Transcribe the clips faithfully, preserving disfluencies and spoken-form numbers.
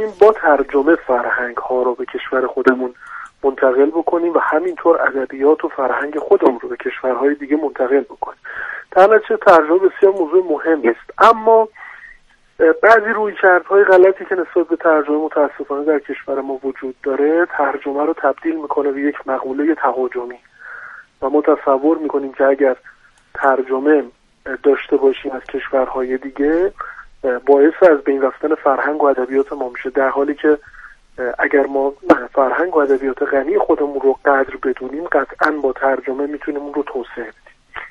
بتونیم با ترجمه فرهنگ ها رو به کشور خودمون منتقل بکنیم و همینطور ادبیات و فرهنگ خودمون رو به کشورهای دیگه منتقل بکنیم. در نتیجه ترجمه بسیار موضوع مهمی است، اما بعضی رویکردهای غلطی که نسبت به ترجمه متاسفانه در کشور ما وجود داره، ترجمه رو تبدیل میکنه به یک مقوله تهاجمی و ما تصور میکنیم که اگر ترجمه داشته باشیم از کشورهای دیگه باعث از بین رفتن فرهنگ و ادبیات ما میشه، در حالی که اگر ما فرهنگ و ادبیات غنی خودمون رو قدر بدونیم قطعاً با ترجمه میتونیم اون رو توسعه بدیم.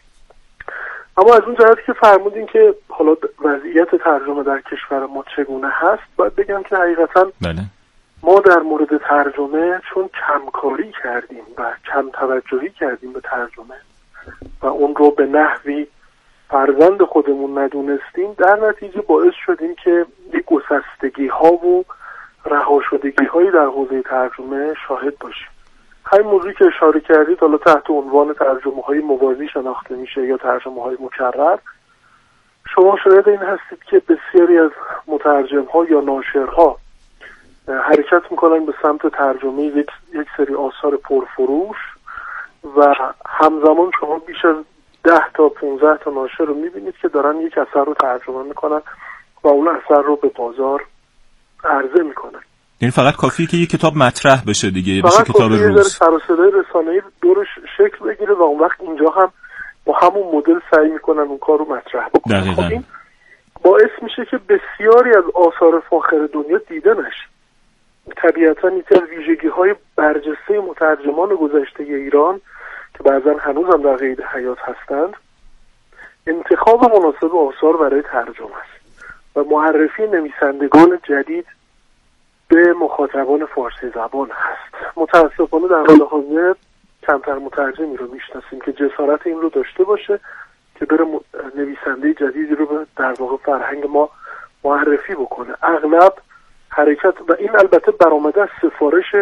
اما از اون جهتی که فرمودین که حالا وضعیت ترجمه در کشور ما چگونه هست، باید بگم که حقیقتاً بله. ما در مورد ترجمه چون کمکاری کردیم و کم توجهی کردیم به ترجمه و اون رو به نحوی فرزند خودمون ندونستیم، در نتیجه باعث شدیم که یک گسستگی ها و رها شدگی هایی در حوزه ترجمه شاهد باشیم. همین موضوعی که اشاره کردید حالا تحت عنوان ترجمه های موازی شناخته میشه یا ترجمه های مکرر. شما شاهد این هستید که بسیاری از مترجم ها یا ناشرها حرکت میکنن به سمت ترجمه یک, یک سری آثار پرفروش و همزمان شما بیش از ده تا پونزده تا ناشر رو میبینید که دارن یک اثر رو ترجمه میکنن و اون اثر رو به بازار عرضه میکنن. یعنی فقط کافیه که یک کتاب مطرح بشه دیگه، بشه کتاب روز. فقط سر و صدای رسانه‌ای دورش شکل بگیره و اون وقت اینجا هم با همون مدل سعی میکنن اون کار رو مطرح بکنن. دقیقاً. خب این باعث میشه که بسیاری از آثار فاخر دنیا دیده نشه. طبیعتاً یکی از ویژگی‌های برجسته مترجمان گذشته ایران که بعضا هنوز هم در قید حیات هستند، انتخاب مناسب آثار برای ترجمه است و معرفی نویسندگان جدید به مخاطبان فارسی زبان هست. متاسفانه در حال حاضر کمتر مترجمی رو میشناسیم که جسارت این رو داشته باشه که بره نویسنده جدیدی رو در واقع فرهنگ ما معرفی بکنه. اغلب حرکت و این البته برآمده از سفارش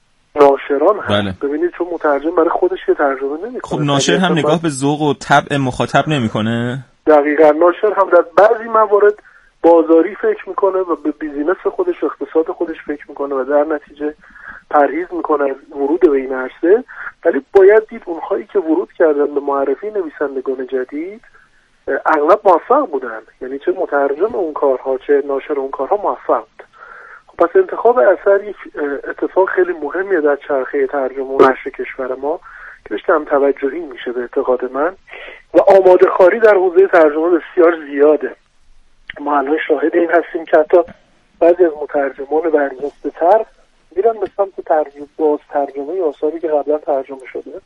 ناشران هست. بله. ببینید چون مترجم برای خودش که ترجمه نمی‌کنه. خب ناشر هم نگاه به ذوق و طبع مخاطب نمی‌کنه. دقیقاً. ناشر هم در بعضی موارد بازاری فکر میکنه و به بیزینس خودش و اقتصاد خودش فکر میکنه و در نتیجه پرهیز میکنه از ورود به این عرصه، ولی باید دید اونهایی که ورود کردن به معرفی نویسندگان جدید اغلب موفق بودن، یعنی چه مترجم اون کارها چه ناشر اون کارها موفق بود. خب پس انتخاب اثر یک اتفاق خیلی مهمیه در چرخه ترجمه و نشر کشور ما که بهش کم توجهی میشه به اعتقاد من و آماده خاری در حوزه ترجمه بسیار زیاده. ما الان شاهد این هستیم که حتی بعضی از مترجمان برجسته تر میرن به سمت ترجمه باز ترجمه آثاری که قبلا ترجمه شده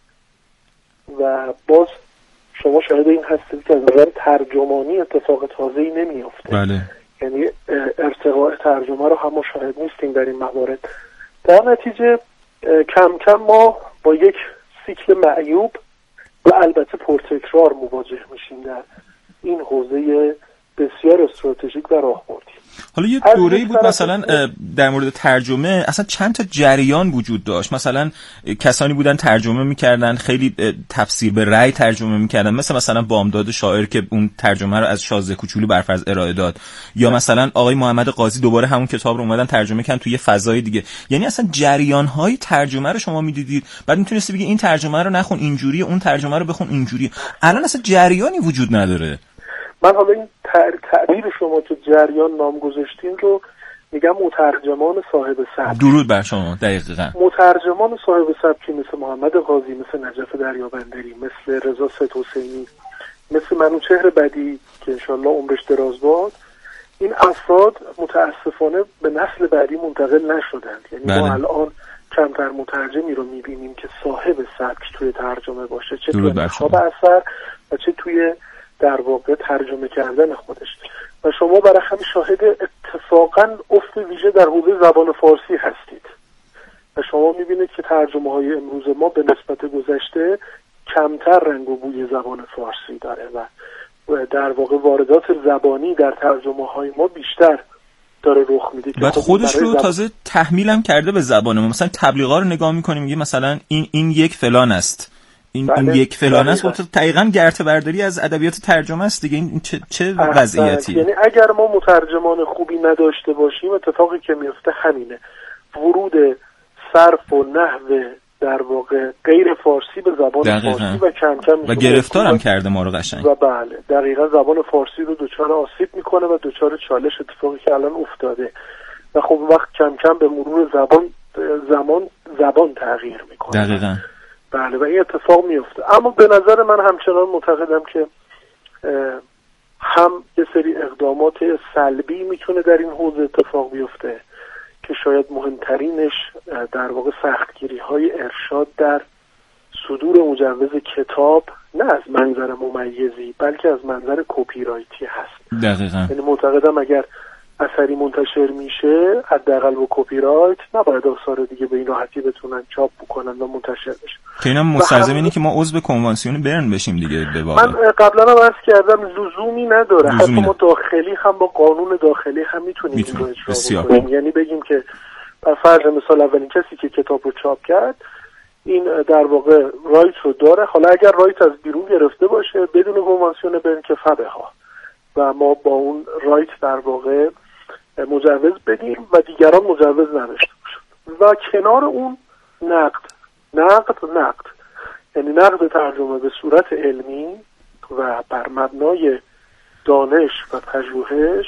و باز شما شاهد این هستید که از نظر ترجمانی اتفاق تازه‌ای نمیافته. بله. یعنی ارتقاء ترجمه رو هم شاهد نیستیم در این موارد. در نتیجه کم کم ما با یک سیکل معیوب و البته پرتکرار مواجه میشیم در این حوزه بسیار استراتژیک و راهبردی. حالا یه دوره‌ای بود مثلا در مورد ترجمه اصلا چند تا جریان وجود داشت، مثلا کسانی بودن ترجمه میکردن خیلی تفسیر به رأی ترجمه میکردن، مثل مثلا بامداد شاعر که اون ترجمه رو از شازده کوچولو برفرض ارائه داد، یا مثلا آقای محمد قاضی دوباره همون کتاب رو اومدن ترجمه کردن توی یه فضای دیگه. یعنی اصلا جریان‌های ترجمه رو شما میدیدید، بعد میتونستی بگی این ترجمه رو نخون اینجوریه، اون ترجمه رو بخون اینجوریه. الان اصلا جریانی وجود نداره. من حالا این تعبیر شما که جریان نام گذاشتین رو میگم مترجمان صاحب سبک. درود بر شما. دقیقاً مترجمان صاحب سبکی مثل محمد قاضی، مثل نجف دریابندری، مثل رضا سید حسینی، مثل منوچهر بدی که انشالله عمرش دراز باد، این افراد متاسفانه به نسل بعدی منتقل نشدند. یعنی بله. ما الان کمتر مترجمی رو میبینیم که صاحب سبک توی ترجمه باشه، چه توی انتخاب اثر و چه توی در واقع ترجمه کردن خودش. و شما برای همین شاهد اتفاقاً افت ویژه در حوزه زبان فارسی هستید و شما میبینید که ترجمه های امروز ما به نسبت گذشته کمتر رنگ و بوی زبان فارسی داره و در واقع واردات زبانی در ترجمه های ما بیشتر داره رخ میده. بعد خودش رو زب... تازه تحمیلم کرده به زبان ما. مثلا تبلیغا رو نگاه میکنیم میگه مثلا این این یک فلان است، این, بله. این یک فلان است. خب دقیقاً گرته برداری از ادبیات ترجمه است دیگه. این چه چه وضعیتی؟ یعنی اگر ما مترجمان خوبی نداشته باشیم اتفاقی که میفته همینه، ورود صرف و نحو در واقع غیر فارسی به زبان دقیقا. فارسی و کم کم و گرفتارم کرده ما رو قشنگ. و بله دقیقاً زبان فارسی رو دچار آسیب میکنه و دچار چالش، اتفاقی که الان افتاده. و خب وقت کم کم به مرور زبان زمان زبان تغییر میکنه. دقیقاً. بله و این اتفاق میفته. اما به نظر من همچنان معتقدم که هم یه سری اقدامات سلبی میتونه در این حوزه اتفاق بیفته که شاید مهمترینش در واقع سختگیری های ارشاد در صدور مجوز کتاب نه از منظر ممیزی بلکه از منظر کپی رایتی هست. دقیقاً. یعنی معتقدم اگر اثری منتشر میشه حداقل با کپی رایت نباید آثار دیگه به این راحتی بتونن چاپ بکنن و منتشر بشه. که اینم مستلزم اینه که ما عضو کنوانسیون برن بشیم دیگه. به واقع من قبلا هم عرض کردم لزومی نداره، حتی ما داخلی هم با قانون داخلی هم میتونیم این رو اجرا بکنیم. یعنی بگیم که بر فرض مثال اولین کسی که کتاب رو چاپ کرد این در واقع رایت رو داره، حالا اگر رایت از بیرون گرفته باشه بدون کنوانسیون برن که فبه ها و ما با اون رایت در واقع مجوز بدیم و دیگران مجوز نداشته باشن. و کنار اون نقد نقد نقد یعنی نقد ترجمه به صورت علمی و بر مبنای دانش و پژوهش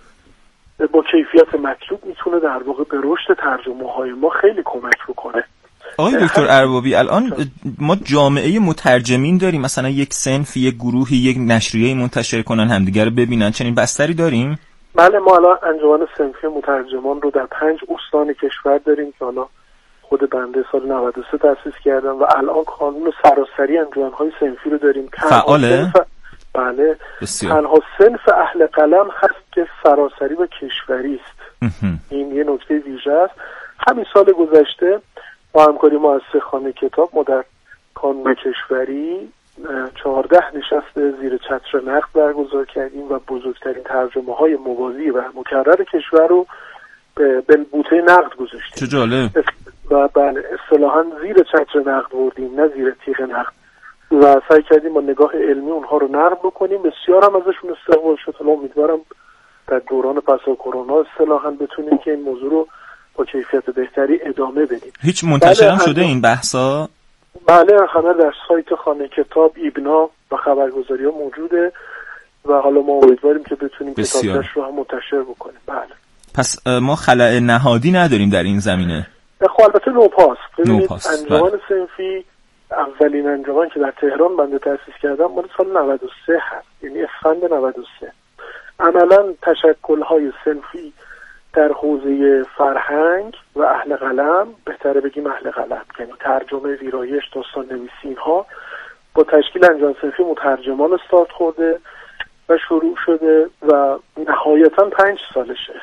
با کیفیت مطلوب میتونه در واقع به رشد ترجمه های ما خیلی کمک بکنه. آقای دکتر اربابی، الان ما جامعه مترجمین داریم، مثلا یک صنف، یک گروهی، یک نشریه منتشر کنن همدیگه رو ببینن، چنین بستری داریم؟ بله، ما الان انجمن صنفی مترجمان رو در پنج استان کشور داریم که حالا خود بنده سال نود و سه تأسیس کردم و الان کانون سراسری انجمن‌های صنفی رو داریم. فعاله؟ بله. بسیار. تنها صنف اهل قلم هست که سراسری و کشوری است. این یه نکته ویژه است. همین سال گذشته با همکاری مؤسسه خانه کتاب ما در کانون کشوری چهارده نشست زیر چتر نقد برگزار کردیم و بزرگترین ترجمه های موازی و مکرر کشور رو به بوته نقد گذاشتیم. چه جالب. و بله اصطلاحاً زیر چتر نقد بردیم نه زیر تیغ نقد و سعی کردیم با نگاه علمی اونها رو نقد بکنیم. بسیار هم ازشون استقبال شد. حالا امیدوارم در دوران پس از کرونا اصطلاحاً بتونیم که این موضوع رو با کیفیت بهتری ادامه بدیم. هیچ منتشر هم شده این بحثا؟ بله، همه در سایت خانه کتاب، ایبنا و خبرگزاری ها موجوده و حالا ما امیدواریم که بتونیم کتابش رو هم منتشر بکنیم. بله. پس ما خلأ نهادی نداریم در این زمینه؟ خب البته نوپاس. ببینید انجمن بله. صنفی اولین انجمن که در تهران بنده تأسیس کردم مال سال نود و سه هست، یعنی اسفند نود و سه. عملاً تشکل‌های صنفی در حوزه فرهنگ و اهل قلم، بهتره بگیم اهل قلم، یعنی ترجمه، ویرایش، داستان نویسی، اینها با تشکیل انجمن صنفی مترجمان استارت خورده و شروع شده و نهایتاً پنج سالشه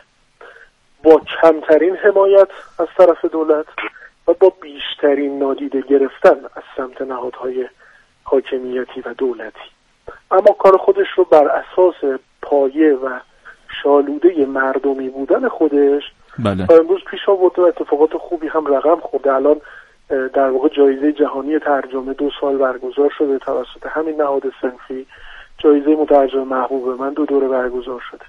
با کمترین حمایت از طرف دولت و با بیشترین نادیده گرفتن از سمت نهادهای حاکمیتی و دولتی، اما کار خودش رو بر اساس پایه و شالوده مردمی بودن خودش بله. تا امروز پیش آورده و اتفاقات خوبی هم رقم خورده. الان در واقع جایزه جهانی ترجمه دو سال برگزار شده توسط همین نهاد صنفی. جایزه مترجم محبوب من دو دوره برگزار شده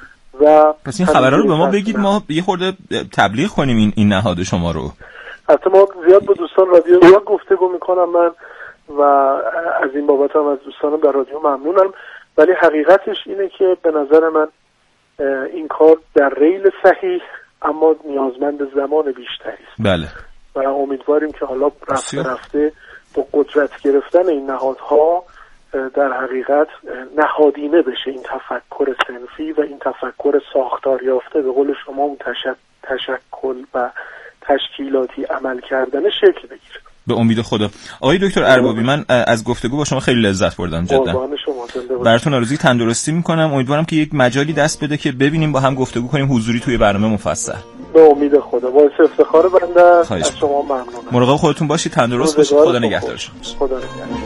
و پس این خبرها رو به ما بگید، ما یه خورده تبلیغ کنیم این این نهاد شما رو. حتی ما زیاد با دوستان رادیو زیاد گفتگو میکنم من و از این بابت هم از دوستانم در رادیو ممنونم، ولی حقیقتش اینه که به نظر من این کار در ریل صحیح اما نیازمند زمان بیشتری است. بله. و امیدواریم که حالا رفته رفته با قدرت گرفتن این نهادها در حقیقت نهادینه بشه این تفکر صنفی و این تفکر ساختار یافته، به قول شما اون تشکل و تشکیلاتی عمل کردن شکل بگیره. به امید خدا. آقای دکتر اربابی، من از گفتگو با شما خیلی لذت بردم جدا. قربان شما. براتون آرزوی تندرستی میکنم. امیدوارم که یک مجالی دست بده که ببینیم با هم گفتگو کنیم حضوری توی برنامه مفصل. به امید خدا. باعث افتخار بنده. از شما ممنونم. مراقب خودتون باشید، تندرست باشید. خدا نگهدار شما. خدا نگهدار.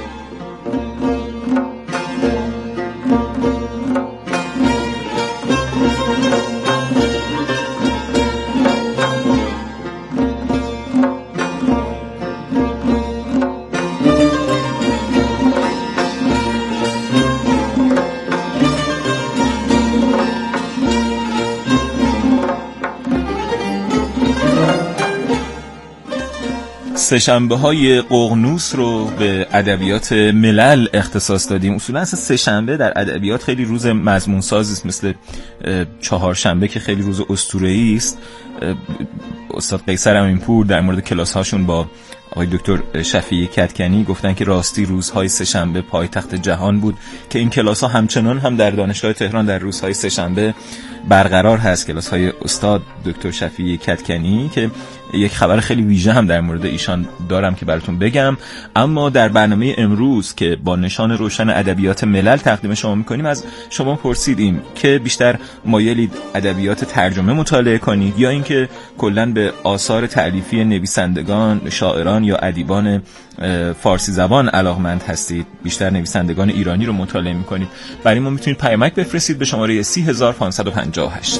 سه‌شنبه های ققنوس رو به ادبیات ملل اختصاص دادیم. اصولا اصلا سه‌شنبه در ادبیات خیلی روز مضمون سازی است، مثل چهارشنبه که خیلی روز اسطوره‌ای است. استاد قیصر امینپور در مورد کلاس هاشون با آقای دکتر شفیعی کدکنی گفتن که راستی روزهای سه‌شنبه پایتخت جهان بود، که این کلاس ها همچنان هم در دانشگاه تهران در روزهای سه‌شنبه برقرار هست. کلاس های استاد دکتر شفیعی کدکنی که یک خبر خیلی ویژه هم در مورد ایشان دارم که براتون بگم. اما در برنامه امروز که با نشان روشن ادبیات ملل تقدیم شما میکنیم، از شما پرسیدیم که بیشتر مایلید ادبیات ترجمه مطالعه کنید یا اینکه کلاً به آثار تألیفی نویسندگان، شاعران یا ادیبان فارسی زبان علاقمند هستید، بیشتر نویسندگان ایرانی رو مطالعه میکنید. برای ما میتونید پیامک بفرستید به شماره سی هزار پانصد و پنجاه و هشت.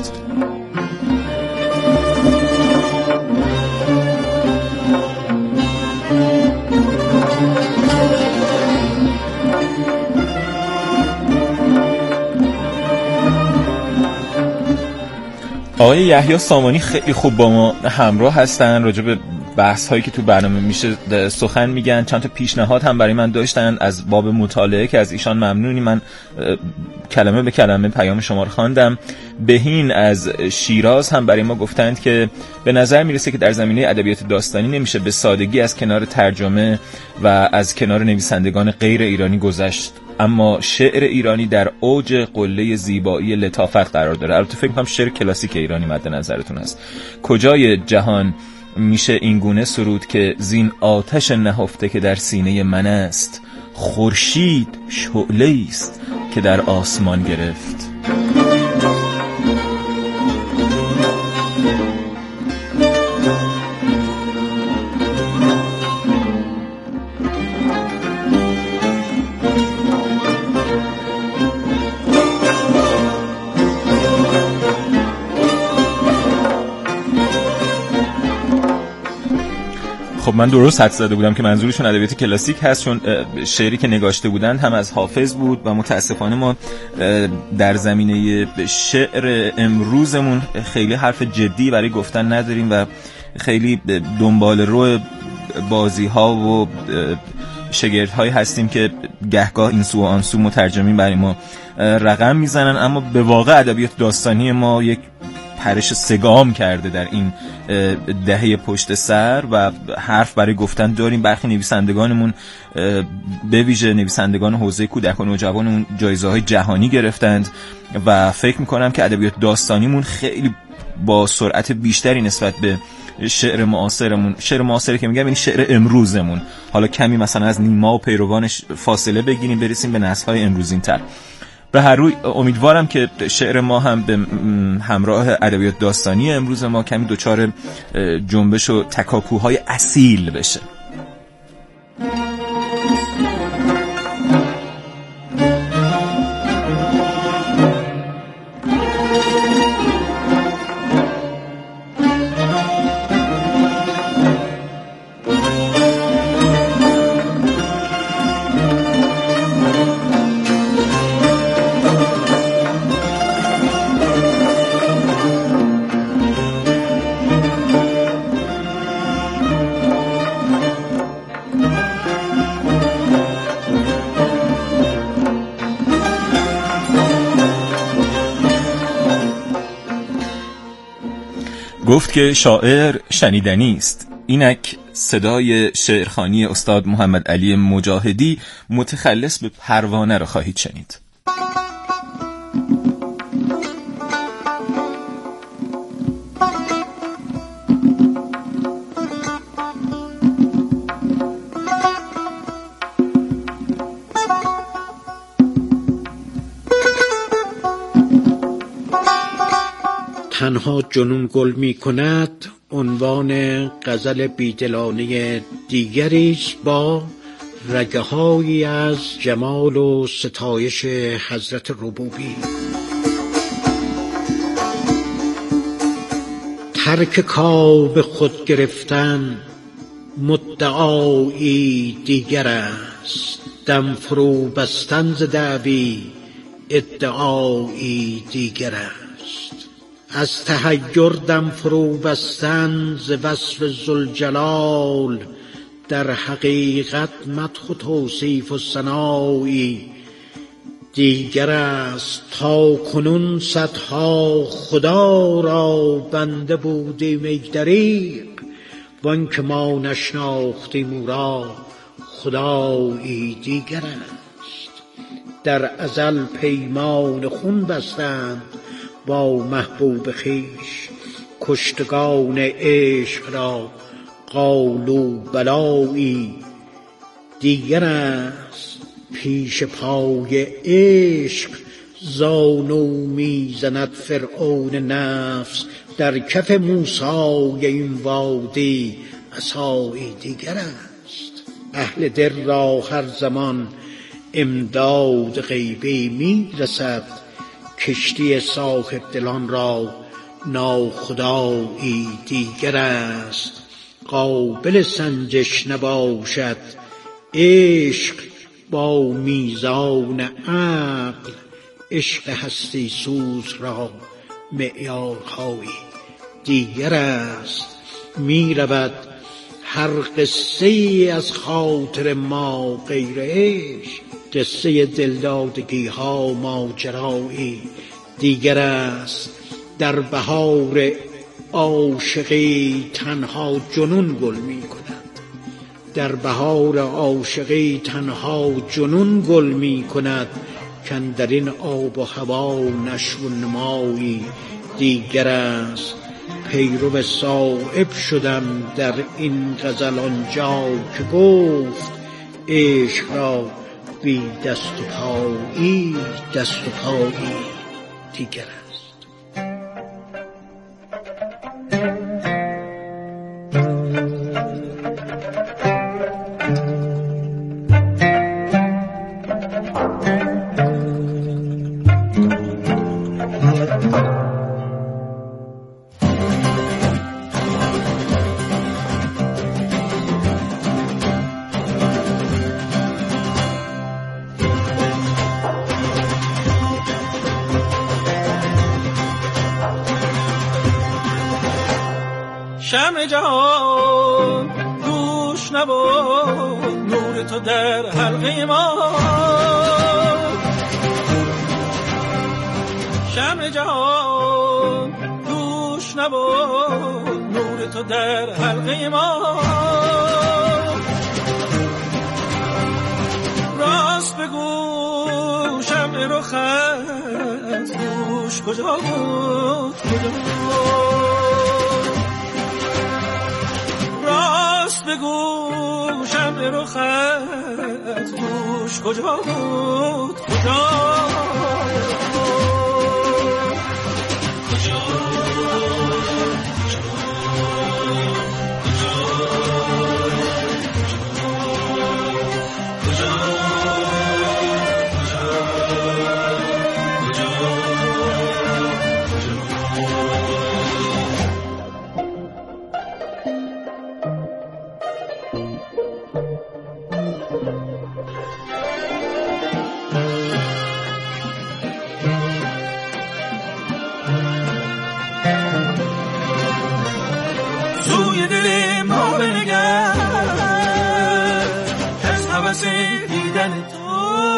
آقای یحیی سامانی خیلی خوب با ما همراه هستن، راجع به بحث هایی که تو برنامه میشه سخن میگن. چند تا پیشنهاد هم برای من داشتن از باب مطالعه که از ایشان ممنونی. من کلمه به کلمه پیام شما رو خواندم. بهین از شیراز هم برای ما گفتند که به نظر میرسه که در زمینه ادبیات داستانی نمیشه به سادگی از کنار ترجمه و از کنار نویسندگان غیر ایرانی گذشت، اما شعر ایرانی در اوج قله زیبایی لطافت قرار داره. البته فکر کنم شعر کلاسیک ایرانی مد نظرتون هست. کجای جهان میشه این گونه سرود که زین آتش نهفته که در سینه من است، خورشید شعله‌ای است که در آسمان گرفت. خب من درست حدس زده بودم که منظورشون ادبیات کلاسیک هست، چون شعری که نگاشته بودند هم از حافظ بود و متاسفانه ما در زمینه شعر امروزمون خیلی حرف جدی برای گفتن نداریم و خیلی دنبال رو بازی ها و شگرد هایی هستیم که گهگاه این سو و آن سو مترجمین برای ما رقم میزنن. اما به واقع ادبیات داستانی ما یک پرش سگام کرده در این دهه پشت سر و حرف برای گفتن داریم. برخی نویسندگانمون به ویژه نویسندگان حوزه کودک و نوجوانمون جایزه‌های جهانی گرفتند و فکر می‌کنم که ادبیات داستانیمون خیلی با سرعت بیشتری نسبت به شعر معاصرمون، شعر معاصری که میگم یعنی شعر امروزمون، حالا کمی مثلا از نیما و پیروانش فاصله بگیریم برسیم به نسل‌های امروزین‌تر. به هر روی امیدوارم که شعر ما هم به همراه ادبیات داستانی امروز ما کمی دچار جنبش و تکاپوهای اصیل بشه. گفت که شاعر شنیدنی است. اینک صدای شعرخوانی استاد محمد علی مجاهدی متخلص به پروانه را خواهید شنید. تنها جنون گل می کند عنوان غزل بیدلانه دیگریش با رگه هایی از جمال و ستایش حضرت ربوبی. ترک کار به خود گرفتن مدعایی دیگر است، دم فرو بستن ز دعوی ادعایی دیگر است. از تحیر دم فرو بستن ز وصف ذوالجلال در حقیقت مدح و توصیف و ثنایی دیگر است. تا کنون صدها خدا را بنده بودیم ای دریغ، وان که ما نشناختیم او را خدایی دیگر است. در ازل پیمان خون بستند با محبوب خویش، کشتگان عشق را قالوا بلایی دیگر است. پیش پای عشق زانو میزند فرعون نفس، در کف موسی این وادی عصایی دیگر است. اهل دل را هر زمان امداد غیبی میرسد، کشتی صاحب دلان را ناخدایی دیگر است. قابل سنجش نباشد عشق با میزان عقل، عشق هستی سوز را معیارهایی دیگر است. می رود هر قصه ای از خاطر ما غیر عشق، قصه دلدادگی ها ماجرایی دیگر است. در بهار عاشقی تنها جنون گل می کند، در بهار عاشقی تنها جنون گل می کند، کاندر این آب و هوا نشو و نمایی دیگر است. پیرو صایب شدم در این غزل آنجا که گفت، عشق را بی دست و پایی دست و پایی دیگر است. شمع جهان گوش نبود، نور تو در حلقه ما. شمع جهان گوش نبود، نور تو در حلقه ما. راست بگو شمع رخت گوش کجا بود، کجا بود؟ راست بگو شمع رخت گوش کجا بود، کجا سوی دل ما بنگر، از حوث دیدن تو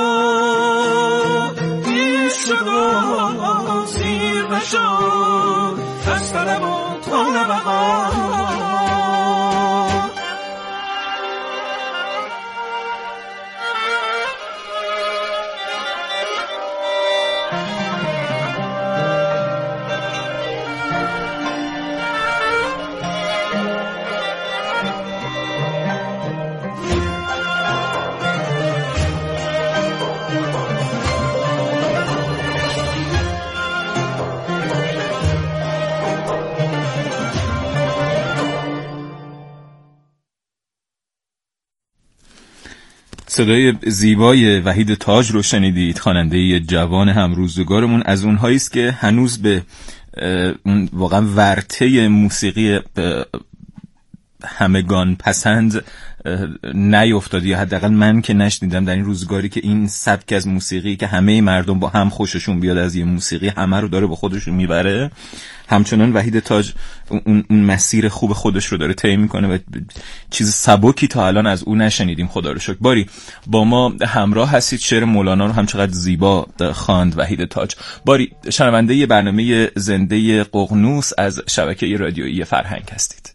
گیش شد و سیر نشد، از طلب و تا نبقا. صدای زیبای وحید تاج رو شنیدید، خواننده جوان همروزگارمون. از اونهایی است که هنوز به اون واقعا ورطه موسیقی همگان پسند نیفتاد، یا حداقل من که نشنیدم در این روزگاری که این سبک از موسیقی که همه مردم با هم خوششون بیاد از یه موسیقی همه رو داره با خودشون میبره، همچنان وحید تاج اون, اون مسیر خوب خودش رو داره طی میکنه و چیز سبکی تا الان از اون نشنیدیم. خدا رو شکر. باری با ما همراه هستید. شعر مولانا رو هم چقدر زیبا خواند وحید تاج. باری شنونده ی برنامه زنده ققنوس از شبکه رادیویی فرهنگ هستید.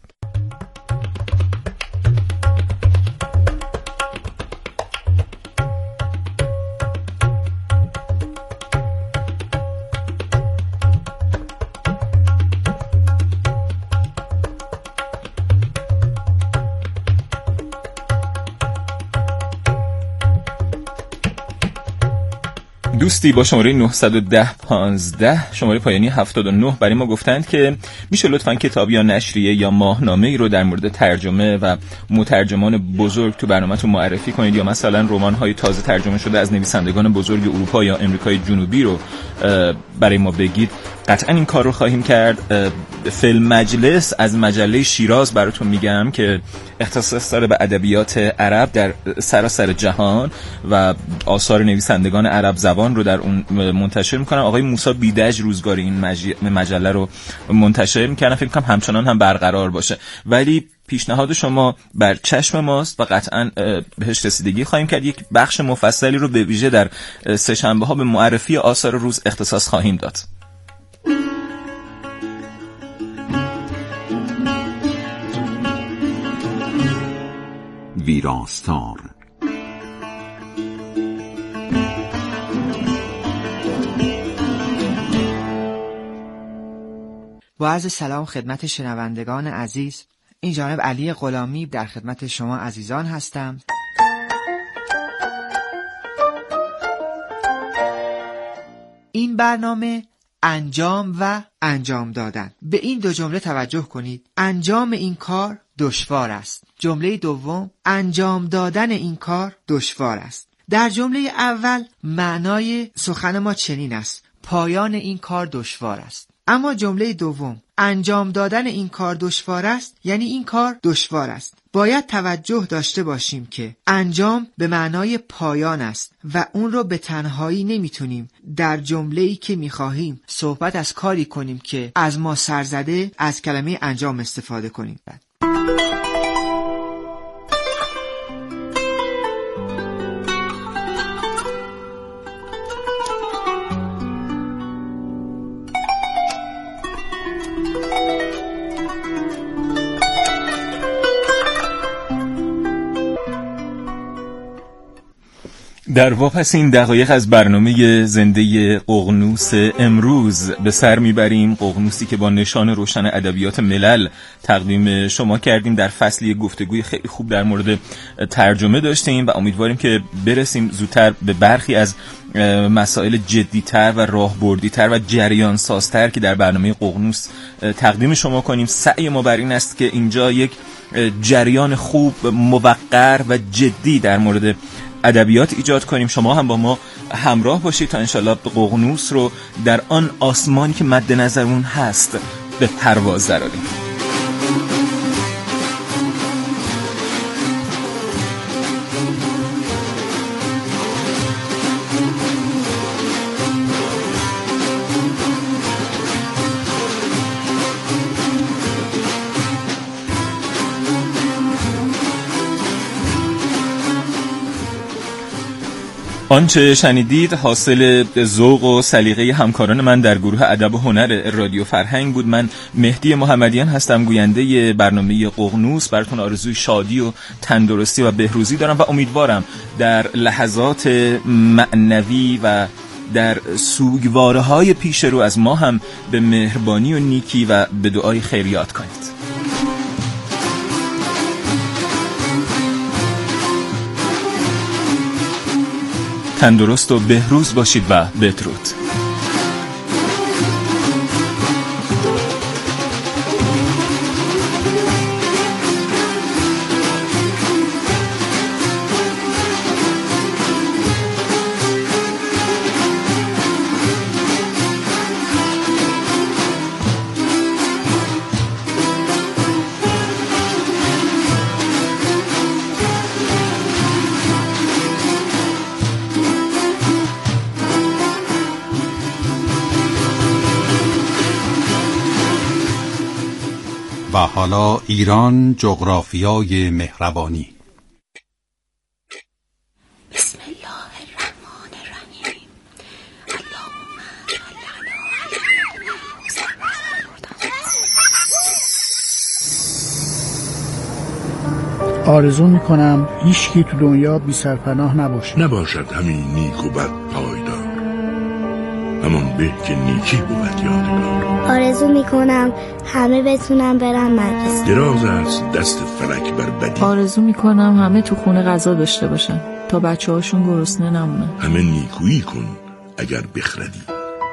دوستی با شماره نه یک صفر پانزده شماره پایانی هفتاد و نه برای ما گفتند که میشه لطفاً کتاب یا نشریه یا ماهنامه ای رو در مورد ترجمه و مترجمان بزرگ تو برنامه‌تون معرفی کنید، یا مثلا رمان‌های تازه ترجمه شده از نویسندگان بزرگ اروپا یا امریکای جنوبی رو برای ما بگید. قطعا این کار رو خواهیم کرد. فیلم مجلس از مجله شیراز براتون میگم که اختصاص داره به ادبیات عرب در سراسر جهان و آثار نویسندگان عرب زبان رو در اون منتشر میکنن. آقای موسی بیدج روزگاری این مجله رو منتشر میکنن. فکر کنم همچنان هم برقرار باشه، ولی پیشنهاد شما بر چشم ماست و قطعا بهش رسیدگی خواهیم کرد. یک بخش مفصلی رو به ویژه در سه شنبه ها به معرفی آثار روز اختصاص خواهیم داد. ویراستار. با عرض سلام خدمت شنوندگان عزیز، این جانب علی غلامی در خدمت شما عزیزان هستم. این برنامه انجام و انجام دادن. به این دو جمله توجه کنید. انجام این کار دشوار است. جمله دوم انجام دادن این کار دشوار است. در جمله اول معنای سخن ما چنین است: پایان این کار دشوار است. اما جمله دوم انجام دادن این کار دشوار است یعنی این کار دشوار است. باید توجه داشته باشیم که انجام به معنای پایان است و اون رو به تنهایی نمیتونیم در جمله‌ای که میخواهیم صحبت از کاری کنیم که از ما سرزده از کلمه انجام استفاده کنیم. در واپس این دقایق از برنامه زنده ققنوس امروز به سر میبریم. ققنوسی که با نشان روشن ادبیات ملل تقدیم شما کردیم. در فصلی گفتگوی خیلی خوب در مورد ترجمه داشتیم و امیدواریم که برسیم زودتر به برخی از مسائل جدی‌تر و راهبردی‌تر و جریان سازتر که در برنامه ققنوس تقدیم شما کنیم. سعی ما بر این است که اینجا یک جریان خوب، موقر و جدی در مورد ادبیات ایجاد کنیم. شما هم با ما همراه باشید تا انشالله ققنوس رو در آن آسمانی که مد نظرمون هست به پرواز درآوریم. آنچه شنیدید حاصل ذوق و سلیقه همکاران من در گروه ادب و هنر رادیو فرهنگ بود. من مهدی محمدیان هستم، گوینده برنامه ققنوس. براتون آرزوی شادی و تندرستی و بهروزی دارم و امیدوارم در لحظات معنوی و در سوگواره‌های پیش رو از ما هم به مهربانی و نیکی و به دعای خیر یاد کنید. تندرست و بهروز باشید و بدرود. حالا ایران جغرافیای مهربانی. بسم الله الرحمن الرحیم. اللهم صل علی آرزو میکنم هیچکی تو دنیا بی سرپناه نباشه. نباشد همین نیک و بد پایدار، همان به که نیکی بود یادگار. آرزو میکنم همه بتونم برن مدرسه. دراز است دست فلک بر بدی. آرزو میکنم همه تو خونه غذا داشته باشن تا بچه هاشون گرسنه نمونن. همه نیکویی کن اگر بخردی.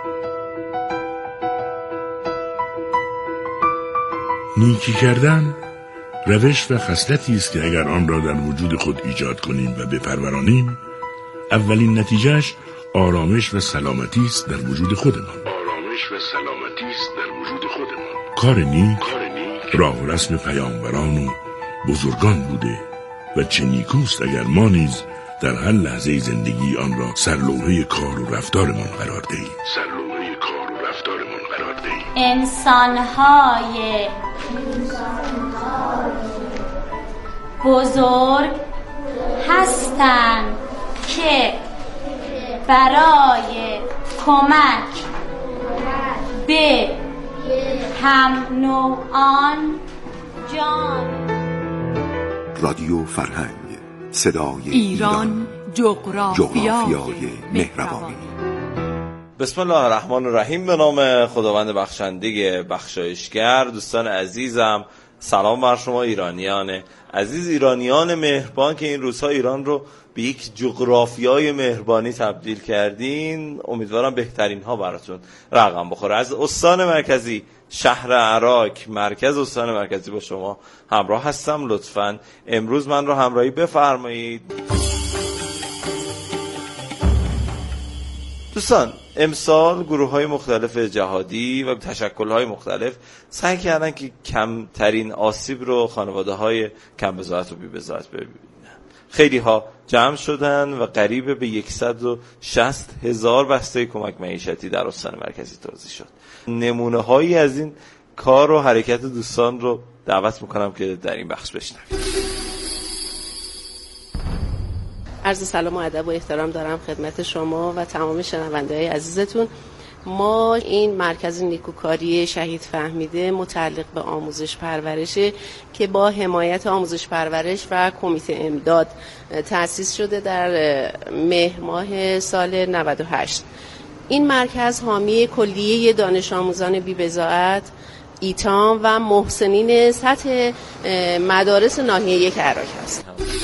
نیکی کردن روش و خصلتی است که اگر آن را در وجود خود ایجاد کنیم و بپرورانیم، اولین نتیجهش آرامش و سلامتی است در وجود خودمان. آرامش و سلامتی است در وجود خودمان. کار نیک راه و رسم پیامبران و بزرگان بوده و چه نیکوست اگر ما نیز در هر لحظه زندگی آن را سرلوحه کار و رفتارمان قرار دهیم. سرلوحه کار و رفتارمان قرار دهیم. انسان‌های بزرگ هستند که برای کمک به هم نوعان جان. رادیو فرهنگ، صدای ایران، جغرافیای مهربانی. بسم الله الرحمن الرحیم. به نام خداوند بخشنده بخشایشگر. دوستان عزیزم، سلام بر شما ایرانیان عزیز، ایرانیان مهربان که این روزها ایران رو به یک جغرافیای مهربانی تبدیل کردین. امیدوارم بهترین ها براتون رقم بخوره. از استان مرکزی شهر عراق، مرکز استان مرکزی با شما همراه هستم. لطفاً امروز من رو همراهی بفرمایید. دوستان، امسال گروه‌های مختلف جهادی و تشکل‌های مختلف سعی کردن که کمترین آسیب رو خانواده‌های کم بضاعت و بی بضاعت ببینن. خیلی ها جمع شدن و قریب به صد و شصت هزار بسته کمک معیشتی در استان مرکزی توزیع شد. نمونه هایی از این کار و حرکت دوستان رو دعوت میکنم که در این بخش بشنوید. عرض سلام و ادب و احترام دارم خدمت شما و تمام شنونده‌های عزیزتون. ما این مرکز نیکوکاری شهید فهمیده متعلق به آموزش پرورشه که با حمایت آموزش پرورش و کمیته امداد تأسیس شده در مهر ماه سال نود و هشت. این مرکز حامی کلیه دانش آموزان بی بضاعت، ایتام و محسنین سطح مدارس ناحیه یک عراق است.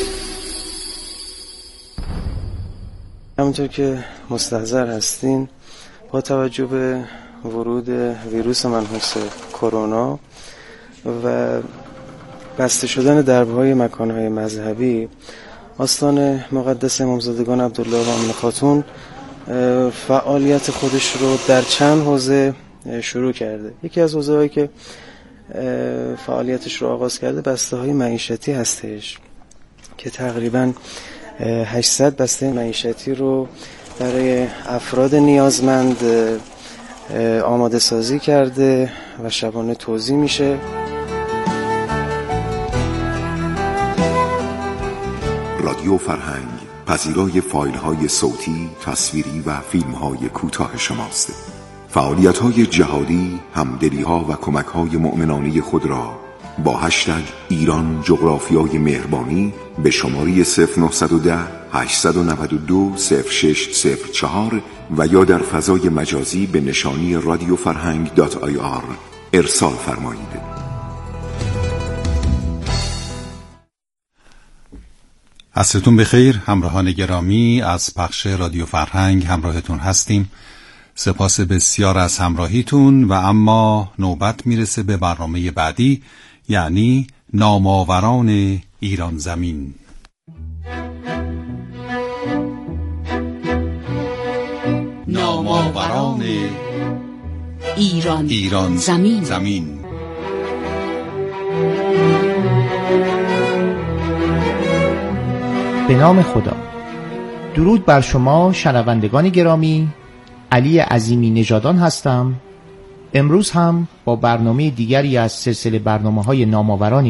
همونطور که مستحضر هستین، با توجه به ورود ویروس منحوس کرونا و بسته شدن دربهای مکانهای مذهبی، آستان مقدس امامزادگان عبدالله و آمنه خاتون فعالیت خودش رو در چند حوزه شروع کرده. یکی از حوزه‌هایی که فعالیتش رو آغاز کرده بسته های معیشتی هستش که تقریباً هشتصد بسته معیشتی رو برای افراد نیازمند آماده سازی کرده و شبانه توزیع میشه. رادیو فرهنگ پذیرای فایل های صوتی، تصویری و فیلم های کوتاه شماست. فعالیت های جهادی، همدلی ها و کمک های مؤمنانه خود را با هشتگ ایران جغرافیای مهربانی به شماره صفر نه یک صفر هشت نه دو صفر شش صفر چهار و یا در فضای مجازی به نشانی رادیو فرهنگ دات آی آر ارسال فرمایید. عصرتون بخیر همراهان گرامی، از پخش رادیو فرهنگ همراهتون هستیم. سپاس بسیار از همراهیتون و اما نوبت میرسه به برنامه بعدی، یعنی نامآوران ایران زمین. نامآوران ایران, ایران زمین, زمین. به نام خدا. درود بر شما شنوندگان گرامی. علی عظیمی نژادان هستم. امروز هم با برنامه دیگری از سلسله برنامه‌های نامآورانی